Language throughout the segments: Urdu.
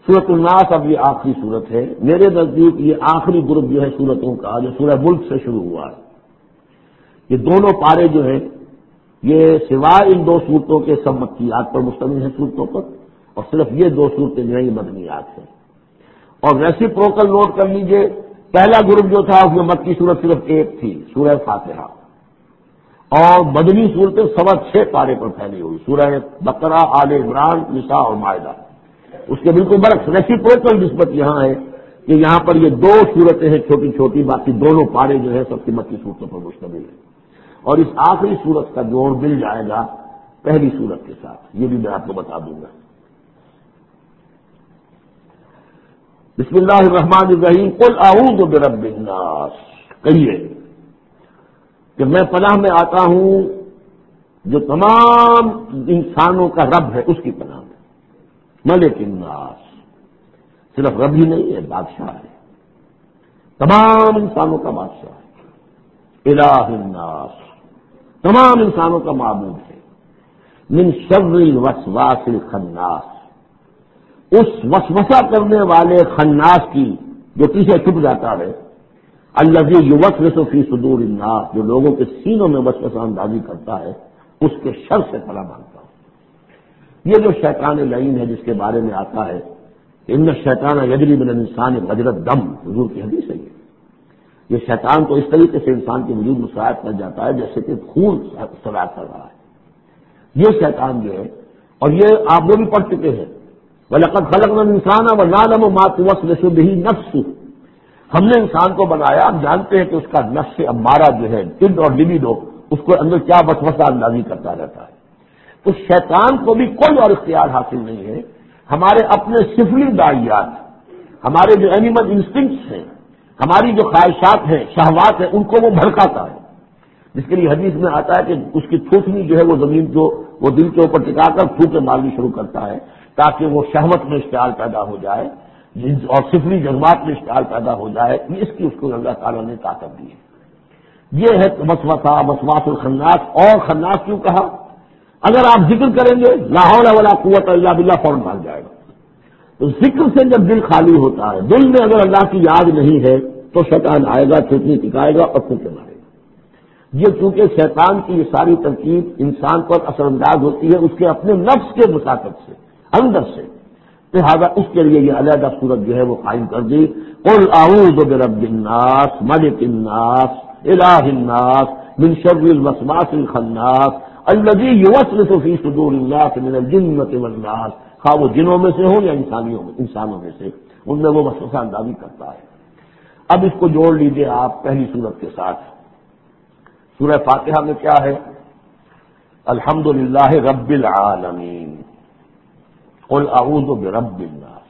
سورۃ الناس اب یہ آخری سورت ہے میرے نزدیک. یہ آخری گروپ جو ہے سورتوں کا جو سورہ ملک سے شروع ہوا ہے. یہ دونوں پارے جو ہیں یہ سوائے ان دو صورتوں کے سب مکیات پر مشتمل ہیں صورتوں پر, اور صرف یہ دو صورتیں جو ہیں یہ مدنیات ہیں. اور ریسیپروکل نوٹ کر لیجئے, پہلا گروپ جو تھا اس میں مکی صورت صرف ایک تھی, سورہ فاتحہ, اور مدنی صورتیں 6.25 پارے پر پھیلی ہوئی, سورہ بقرہ, آل عمران, نساء اور مائدہ. اس کے بالکل برعکس ریسیپروکل نسبت یہاں ہے کہ یہاں پر یہ دو صورتیں ہیں چھوٹی چھوٹی, باقی دونوں پارے جو ہے سب کی مکی صورتوں پر مشتمل ہے. اور اس آخری صورت کا جوڑ مل جائے گا پہلی صورت کے ساتھ, یہ بھی میں آپ کو بتا دوں گا. بسم اللہ الرحمن الرحیم. قل اعوذ برب الناس, کہیے کہ میں پناہ میں آتا ہوں جو تمام انسانوں کا رب ہے اس کی پناہ میں. ملک الناس, صرف رب ہی نہیں ہے, بادشاہ ہے, تمام انسانوں کا بادشاہ ہے. الہ الناس, تمام انسانوں کا معبود ہے. من شر الوسواس الخناس, اس وسوسہ کرنے والے خناس کی جو پیچھے چھپ جاتا ہے. الذی یوسوس فی صدور الناس, جو لوگوں کے سینوں میں وسوسہ اندازی کرتا ہے, اس کے شر سے پناہ مانگتا ہوں. یہ جو شیطان لعین ہے جس کے بارے میں آتا ہے ان الشیطان یجری من الانسان مجری الدم, حضور کی حدیث ہے یہ شیطان تو اس طریقے سے انسان کے وجود میں سرایت کر جاتا ہے جیسے کہ خون سرایت کر رہا ہے. یہ شیطان جو ہے, اور یہ آپ وہ بھی پڑھ چکے ہیں, وَلَقَدْ خَلَقْنَا الْإِنسَانَ وَنَعْلَمُ مَا تُوَسْوِسُ بِهِ نَفْسُهُ, ہم نے انسان کو بنایا, ہم جانتے ہیں کہ اس کا نفس امارہ جو ہے, جد اور لبیڈو, اس کو اندر کیا وسوسہ اندازی کرتا رہتا ہے. تو شیطان کو بھی کوئی اور اختیار حاصل نہیں ہے. ہمارے اپنے سفلی داعیات, ہمارے جو اینیمل انسٹنکٹس ہیں, ہماری جو خواہشات ہیں, شہوات ہیں, ان کو وہ بھڑکاتا ہے. جس کے لیے حدیث میں آتا ہے کہ اس کی تھوتنی جو ہے وہ زمین کو وہ دل کے اوپر ٹکا کر پھوکے مارنی شروع کرتا ہے تاکہ وہ شہوت میں اشتعال پیدا ہو جائے اور سفلی جذبات میں اشتعال پیدا ہو جائے. اس کی اس کو اللہ تعالیٰ نے طاقت دی ہے. یہ ہے وسوسہ, وسواس الخناس. اور خناس کیوں کہا؟ اگر آپ ذکر کریں گے لا حول ولا قوت الا باللہ, فوراً بھاگ جائے گا. تو ذکر سے جب دل خالی ہوتا ہے, دل میں اگر اللہ کی یاد نہیں ہے تو شیطان آئے گا, چٹنی ٹکائے گا اور پھوکے مارے گا. یہ چونکہ شیطان کی یہ ساری ترکیب انسان پر اثر انداز ہوتی ہے اس کے اپنے نفس کے مساقت سے, اندر سے. لہٰذا اس کے لیے یہ علیحدہ صورت جو ہے وہ قائم کر دی. قل اعوذ برب الناس ملک الناس الہ الناس من شر الوسواس الخناس الذی یوسوس فی صدور الناس من الجنۃ والناس. خواہ وہ جنوں میں سے ہوں یا انسانوں میں سے, ان میں وہ وسوسہ اندازی کرتا ہے. اب اس کو جوڑ لیجئے آپ پہلی صورت کے ساتھ. سورہ فاتحہ میں کیا ہے؟ الحمدللہ رب العالمین, قل اعوذ برب الناس,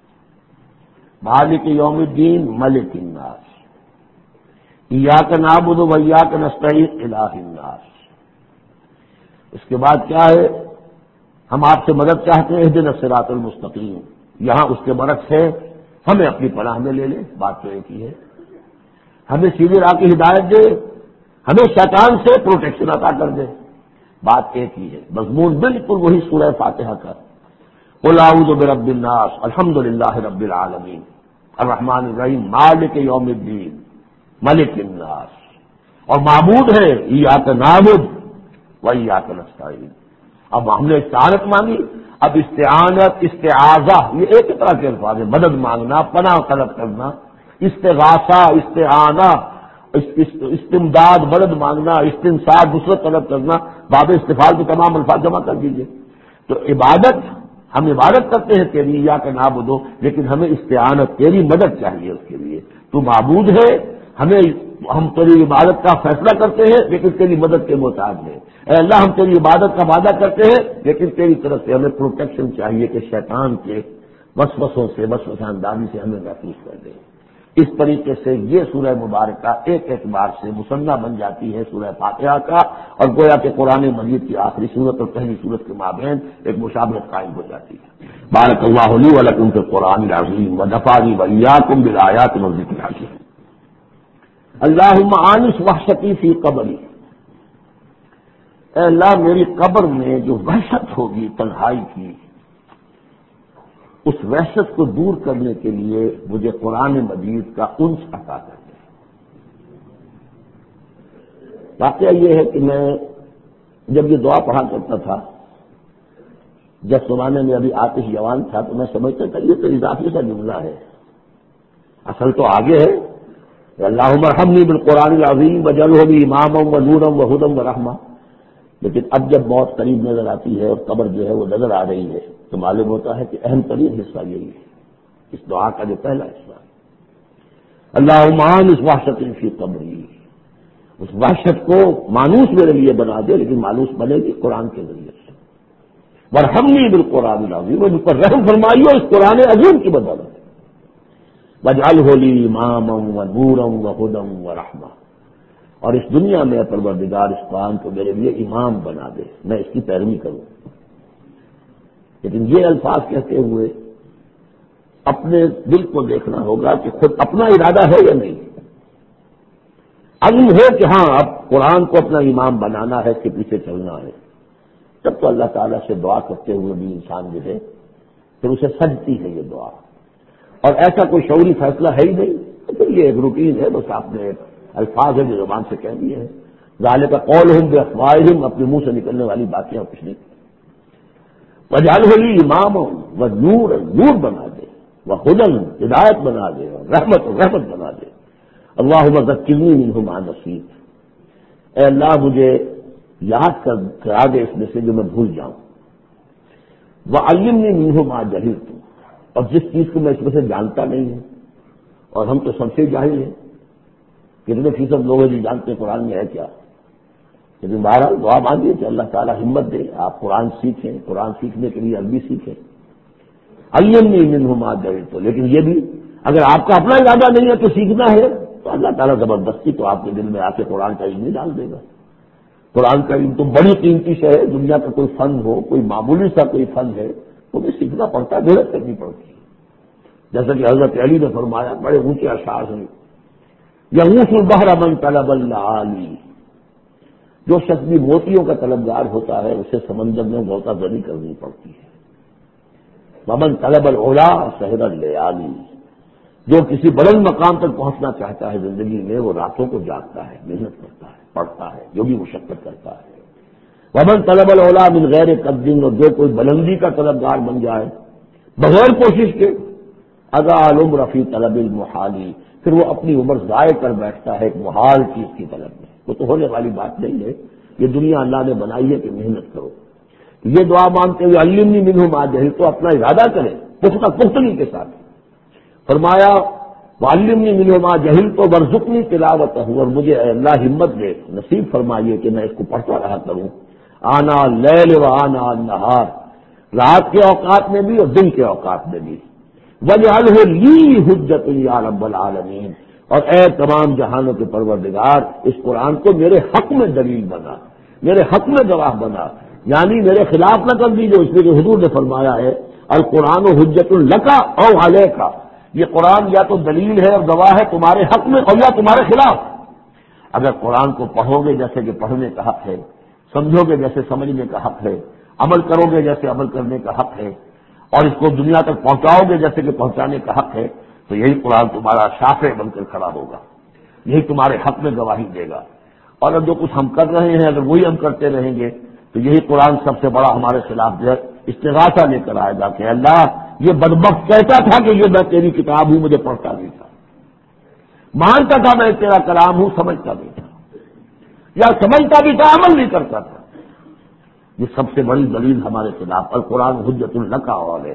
مالک یوم الدین, ملک الناس, ایاک نعبد و ایاک نستعین, الہ الناس. اس کے بعد کیا ہے؟ ہم آپ سے مدد چاہتے ہیں, اہدنا الصراط المستقیم. یہاں اس کے برعکس ہے, ہمیں اپنی پناہ میں لے لیں. بات تو ایک ہی ہے, ہمیں سیدھی راہ کی ہدایت دے, ہمیں شیطان سے پروٹیکشن عطا کر دے. بات ایک ہی ہے, مضمون بالکل وہی سورہ فاتحہ کا. قل اعوذ برب الناس, الحمدللہ رب العالمین, الرحمن الرحیم, مالک یوم الدین, ملک الناس. اور معبود ہے ایاک نعبد و ایاک نستعین. اب ہم نے استعانت مانگی, اب استعانت, استعاذہ, یہ ایک طرح کے الفاظ ہیں. مدد مانگنا, پناہ طلب کرنا, استغاثہ, استعانہ, استمداد, مدد مانگنا, استنصار, نصرت طلب کرنا, باب استفعال کے تمام الفاظ جمع کر دیجیے. تو عبادت, ہم عبادت کرتے ہیں تیری, ایاک نعبد, لیکن ہمیں استعانت, تیری مدد چاہیے. اس کے لیے تو معبود ہے, ہم تیری عبادت کا فیصلہ کرتے ہیں لیکن تیری مدد کے محتاج ہیں. اے اللہ, ہم تیری عبادت کا وعدہ کرتے ہیں لیکن تیری طرف سے ہمیں پروٹیکشن چاہیے کہ شیطان کے وسوسوں سے, وسوسہ اندازی سے ہمیں محفوظ کر دے. اس طریقے سے یہ سورہ مبارکہ ایک اعتبار سے مسنہ بن جاتی ہے سورہ فاتحہ کا, اور گویا کہ قرآن مجید کی آخری سورت اور پہلی سورت کے مابین ایک مشابہت قائم ہو جاتی ہے. بارک اللہ لی و لکم فی القرآن العظیم و نفعنی و ایاکم بالآیات والذکر الحکیم. اللہم آنس وحشتی فی قبری, اے اللہ میری قبر میں جو وحشت ہوگی تنہائی کی, اس وحشت کو دور کرنے کے لیے مجھے قرآن مجید کا انس عطا کر دے۔ واقعہ یہ ہے کہ میں جب یہ دعا پڑھا کرتا تھا، جب زمانے میں ابھی آتش جوان تھا، تو میں سمجھتا تھا یہ تو اضافی کا جملہ ہے، اصل تو آگے ہے اللہم ارحمنی بالقرآن العظیم وجعلہ لی اماما ونورا وہدی ورحمہ۔ لیکن اب جب موت قریب نظر آتی ہے اور قبر جو ہے وہ نظر آ رہی ہے، تو معلوم ہوتا ہے کہ اہم ترین حصہ یہی ہے، اس دعا کا جو پہلا حصہ ہے اللہم آنس وحشتی فی قبری، اس وحشت کو مانوس میرے لیے بنا دے، لیکن مانوس بنے گی قرآن کے ذریعے سے۔ وارحمنی بالقرآن العظیم، اور مجھ پر رحم فرمائیے اس قرآن عظیم کی بدولت، وجعلہ لی اماما ونورا وہدی ورحمہ، اور اس دنیا میں پروردگار اس قرآن کو میرے لیے امام بنا دے، میں اس کی پیروی کروں۔ لیکن یہ الفاظ کہتے ہوئے اپنے دل کو دیکھنا ہوگا کہ خود اپنا ارادہ ہے یا نہیں، عزم ہے کہ ہاں اب قرآن کو اپنا امام بنانا ہے، اس کے پیچھے چلنا ہے، تب تو اللہ تعالیٰ سے دعا کرتے ہوئے بھی انسان جو ہے پھر اسے سجتی ہے یہ دعا، اور ایسا کوئی شعوری فیصلہ ہے ہی نہیں، تو یہ ایک روٹین ہے، بس آپ نے الفاظ ہے جو زبان سے کہہ دیے ہیں، ذالک قولہم بافواہہم، اپنے منہ سے نکلنے والی باتیں اور کچھ نہیں۔ وجعلہ لی اماما ونورا، نور بنا دے، وہدی، ہدایت بنا دے، اور رحمت بنا دے۔ اللہم ذکرنی منہ ما نسیت، اے اللہ مجھے یاد کرا دے اس میں سے جو میں بھول جاؤں، وعلمنی منہ ما جہلت، اور جس چیز کو میں اس میں سے جانتا نہیں ہوں، اور ہم تو سب سے جاہل ہیں، کتنے فیصد لوگ جو جانتے ہیں قرآن میں ہے کیا، لیکن بہرحال دعا مانگیے کہ اللہ تعالیٰ ہمت دے، آپ قرآن سیکھیں، قرآن سیکھنے کے لیے عربی سیکھیں۔ علمنی منہ ما جہلت، لیکن یہ بھی اگر آپ کا اپنا ارادہ نہیں ہے تو سیکھنا ہے، تو اللہ تعالیٰ زبردستی تو آپ کے دل میں آ کے قرآن کا علم نہیں ڈال دے گا۔ قرآن کا علم تو بڑی قیمتی شے ہے، دنیا کا کوئی فن ہو، کوئی معمولی سا کوئی فن ہے، وہ بھی سیکھنا پڑتا ہے، محنت کرنی پڑتی ہے۔ جیسا کہ حضرت علی نے فرمایا، بڑے اونچے اشعار ہیں، یغوث البحر من طلب العالی، جو شخص بھی موتیوں کا طلبگار ہوتا ہے اسے سمندر میں غوطہ زنی کرنی پڑتی ہے۔ ومن طلب العلا سہر اللیالی، جو کسی بلند مقام تک پہنچنا چاہتا ہے زندگی میں، وہ راتوں کو جاگتا ہے، محنت کرتا ہے، پڑھتا ہے، جو بھی مشقت کرتا ہے۔ ومن طلب العلا من غیر قبض، اور جو کوئی بلندی کا طلبگار بن جائے بغیر کوشش کے، اضاع العمر فی طلب المحالی، پھر وہ اپنی عمر ضائع کر بیٹھتا ہے ایک محال چیز کی طلب میں، وہ تو ہونے والی بات نہیں ہے، یہ دنیا اللہ نے بنائی ہے کہ محنت کرو۔ یہ دعا مانگتے ہوئے علمنی منہ ما جہلت، تو اپنا ارادہ کریں پختگی کے ساتھ۔ فرمایا وعلمنی منہ ما جہلت وارزقنی تلاوتہ، اور مجھے اے اللہ ہمت دے، نصیب فرمائیے کہ میں اس کو پڑھتا رہا کروں، آنا اللیل و آنا النہار، رات کے اوقات میں بھی اور دن کے اوقات میں بھی۔ وجعلہ لی حجۃ یا رب العالمین، اور اے تمام جہانوں کے پروردگار اس قرآن کو میرے حق میں دلیل بنا، میرے حق میں گواہ بنا، یعنی میرے خلاف نہ کر دیجیے، اس لیے کہ حضور نے فرمایا ہے القرآن حجۃ لک او علیک، یہ قرآن یا تو دلیل ہے اور گواہ ہے تمہارے حق میں اور یا تمہارے خلاف۔ اگر قرآن کو پڑھو گے جیسے کہ پڑھنے کا حق ہے، سمجھو گے جیسے سمجھنے کا حق ہے، عمل کرو گے جیسے عمل کرنے کا حق ہے، اور اس کو دنیا تک پہنچاؤ گے جیسے کہ پہنچانے کا حق ہے، تو یہی قرآن تمہارا شافع بن کر کھڑا ہوگا، یہی تمہارے حق میں گواہی دے گا۔ اور اب جو کچھ ہم کر رہے ہیں اگر وہی ہم کرتے رہیں گے تو یہی قرآن سب سے بڑا ہمارے خلاف جو ہے استغاثہ لے کر آئے گا کہ اللہ یہ بدبخت کہتا تھا کہ یہ میں تیری کتاب ہوں، مجھے پڑھتا نہیں تھا، مانتا تھا میں تیرا کلام ہوں، سمجھتا نہیں تھا، یا سمجھتا بھی تھا عمل نہیں کرتا تھا۔ یہ سب سے بڑی دلیل ہمارے خلاف القرآن حجۃ لک و علیک۔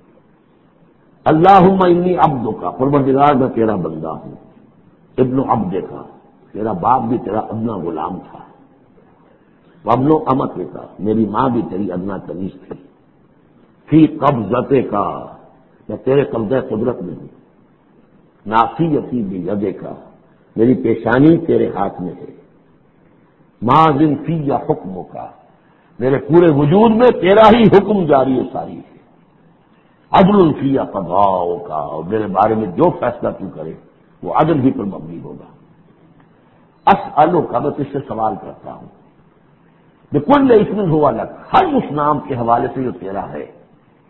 اللہم انی عبدک، پروردگار میں تیرا بندہ ہوں، ابن عبدک، تیرا باپ بھی تیرا ادنا غلام تھا، وابن امتک، میری ماں بھی تیری ادنا کنیز تھی، فی قبضتک، میں تیرے قبضہ قدرت میں ہوں، ناصیتی بیدک، میری پیشانی تیرے ہاتھ میں ہے، ماضٍ فی حکمک، میرے پورے وجود میں تیرا ہی حکم جاری و ساری ہے، عدل فی قضاؤک، اور میرے بارے میں جو فیصلہ تو کرے وہ عدل ہی پر مبنی ہوگا۔ اسألک، میں تجھ سے سوال کرتا ہوں، بکل اسم ہوا لک، ہر اس نام کے حوالے سے جو تیرا ہے،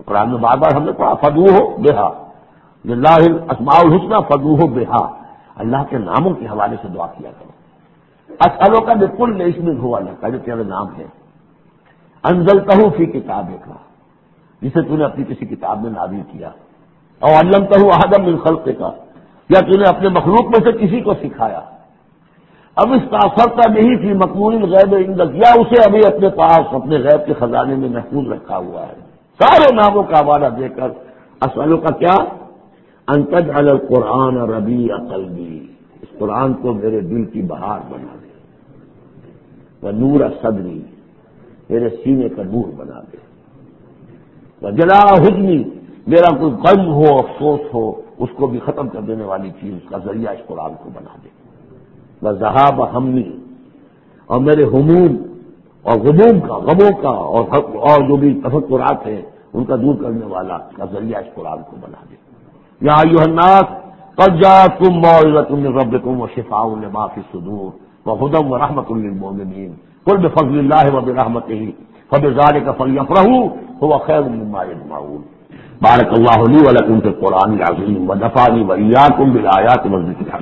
قرآن میں بار بار ہم نے پڑھا فدعوہ بہا للہ الاسماء الحسنی فدعوہ بہا، اللہ کے ناموں کے حوالے سے دعا کیا کرو. اسألو کا بالکل اسم ہوا اللہ کا جو تیرے نام ہے. انزلتہ فی کتابک، جسے تو نے اپنی کسی کتاب میں نازل کیا. اور علمتہ احدا من خلقک، یا تو نے اپنے مخلوق میں سے کسی کو سکھایا. اب اس تاثرت نہیں تھی مکمون الغیب عندک، یا اسے ابھی اپنے پاس اپنے غیب کے خزانے میں محفوظ رکھا ہوا ہے. سارے ناموں کا حوالہ دے کر اسألو کا کیا، ان تجعل القرآن ربیع قلبی، اس قرآن کو میرے دل کی بہار بنا دے. ونور صدری، میرے سینے کا نور بنا دے. وجلاء حزنی، میرا کوئی غم ہو افسوس ہو اس کو بھی ختم کر دینے والی چیز اس کا ذریعہ اس قرآن کو بنا دے. وذہاب ہمی، اور میرے ہموم اور غموم کا، غموں کا اور جو بھی تفکرات ہیں ان کا دور کرنے والا کا ذریعہ اس قرآن کو بنا دے. یا ایھا الناس قد جاءتکم موعظۃ من ربکم وشفاء لما فی الصدور وہدی ورحمۃ للمؤمنین قل بفضل اللہ وبرحمتہ فبذلک فلیفرحوا هو خیر مما یجمعون. بارک اللہ لی ولکم فی القرآن العظیم ونفعنی وإیاکم بالآیات والذکر الحکیم.